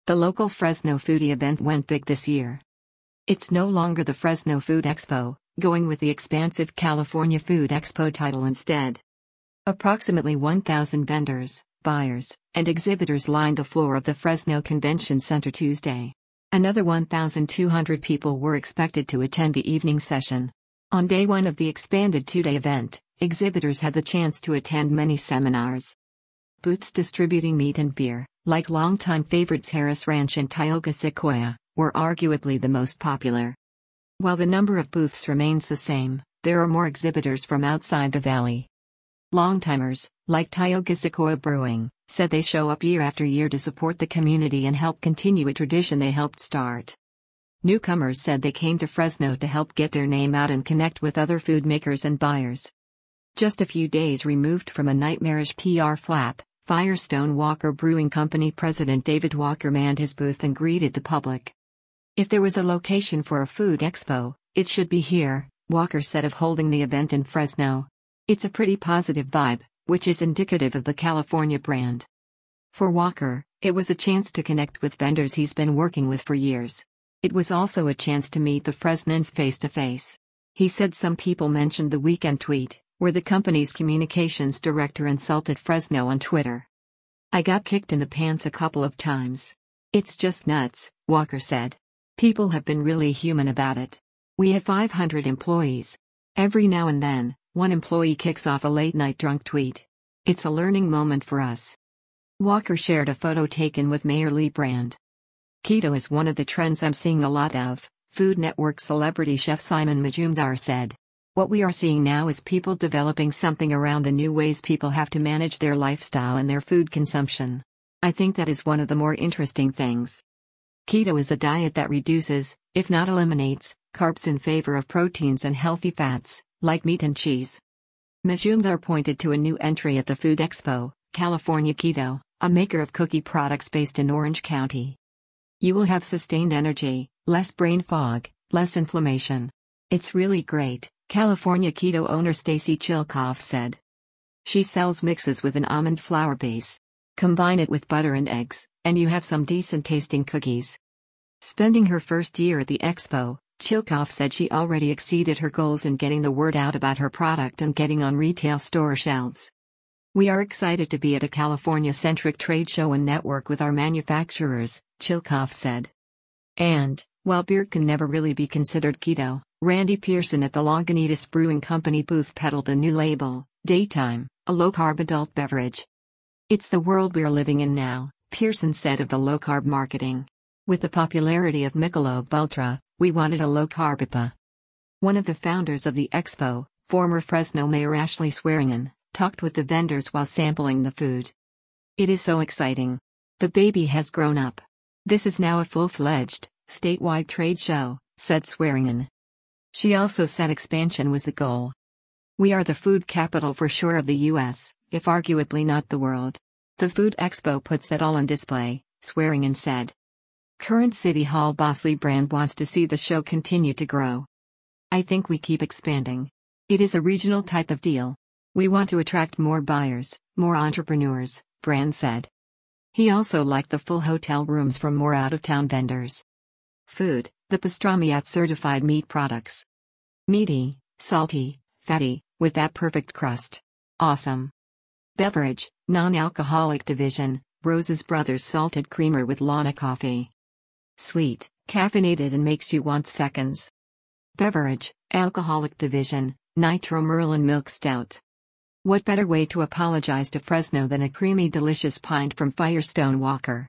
The local Fresno foodie event went big this year. It's no longer the Fresno Food Expo, going with the expansive California Food Expo title instead. Approximately 1,000 vendors, buyers, and exhibitors lined the floor of the Fresno Convention Center Tuesday. Another 1,200 people were expected to attend the evening session. On day one of the expanded two-day event, exhibitors had the chance to attend many seminars. Booths distributing meat and beer, like longtime favorites Harris Ranch and Tioga Sequoia, were arguably the most popular. While the number of booths remains the same, there are more exhibitors from outside the valley. Longtimers, like Tioga Sequoia Brewing, said they show up year after year to support the community and help continue a tradition they helped start. Newcomers said they came to Fresno to help get their name out and connect with other food makers and buyers. Just a few days removed from a nightmarish PR flap, Firestone Walker Brewing Company President David Walker manned his booth and greeted the public. "If there was a location for a food expo, it should be here," Walker said of holding the event in Fresno. "It's a pretty positive vibe, which is indicative of the California brand." For Walker, it was a chance to connect with vendors he's been working with for years. It was also a chance to meet the Fresnans face to face. He said some people mentioned the weekend tweet, where the company's communications director insulted Fresno on Twitter. "I got kicked in the pants a couple of times. It's just nuts," Walker said. "People have been really human about it. We have 500 employees. Every now and then, one employee kicks off a late-night drunk tweet. It's a learning moment for us." Walker shared a photo taken with Mayor Lee Brand. "Keto is one of the trends I'm seeing a lot of," Food Network celebrity chef Simon Majumdar said. "What we are seeing now is people developing something around the new ways people have to manage their lifestyle and their food consumption. I think that is one of the more interesting things. Keto is a diet that reduces, if not eliminates, carbs in favor of proteins and healthy fats, like meat and cheese." Majumdar pointed to a new entry at the Food Expo, California Keto, a maker of cookie products based in Orange County. "You will have sustained energy, less brain fog, less inflammation. It's really great," California Keto owner Stacy Chilkoff said. She sells mixes with an almond flour base. Combine it with butter and eggs, and you have some decent tasting cookies. Spending her first year at the expo, Chilkoff said she already exceeded her goals in getting the word out about her product and getting on retail store shelves. "We are excited to be at a California-centric trade show and network with our manufacturers," Chilkoff said. And, while beer can never really be considered keto, Randy Pearson at the Lagunitas Brewing Company booth peddled the new label, Daytime, a low-carb adult beverage. "It's the world we're living in now," Pearson said of the low-carb marketing. "With the popularity of Michelob Ultra, we wanted a low-carb IPA." One of the founders of the expo, former Fresno Mayor Ashley Swearingen, talked with the vendors while sampling the food. "It is so exciting. The baby has grown up. This is now a full-fledged, statewide trade show," said Swearingen. She also said expansion was the goal. "We are the food capital for sure of the U.S., if arguably not the world. The Food Expo puts that all on display," Swearingen said. Current City Hall boss Lee Brand wants to see the show continue to grow. "I think we keep expanding. It is a regional type of deal. We want to attract more buyers, more entrepreneurs," Brand said. He also liked the full hotel rooms from more out-of-town vendors. Food, the pastrami at certified meat products. "Meaty, salty, fatty, with that perfect crust. Awesome." Beverage, non-alcoholic division, Rose's Brothers Salted Creamer with Lana Coffee. Sweet, caffeinated and makes you want seconds. Beverage, alcoholic division, Nitro Merlin Milk Stout. What better way to apologize to Fresno than a creamy delicious pint from Firestone Walker?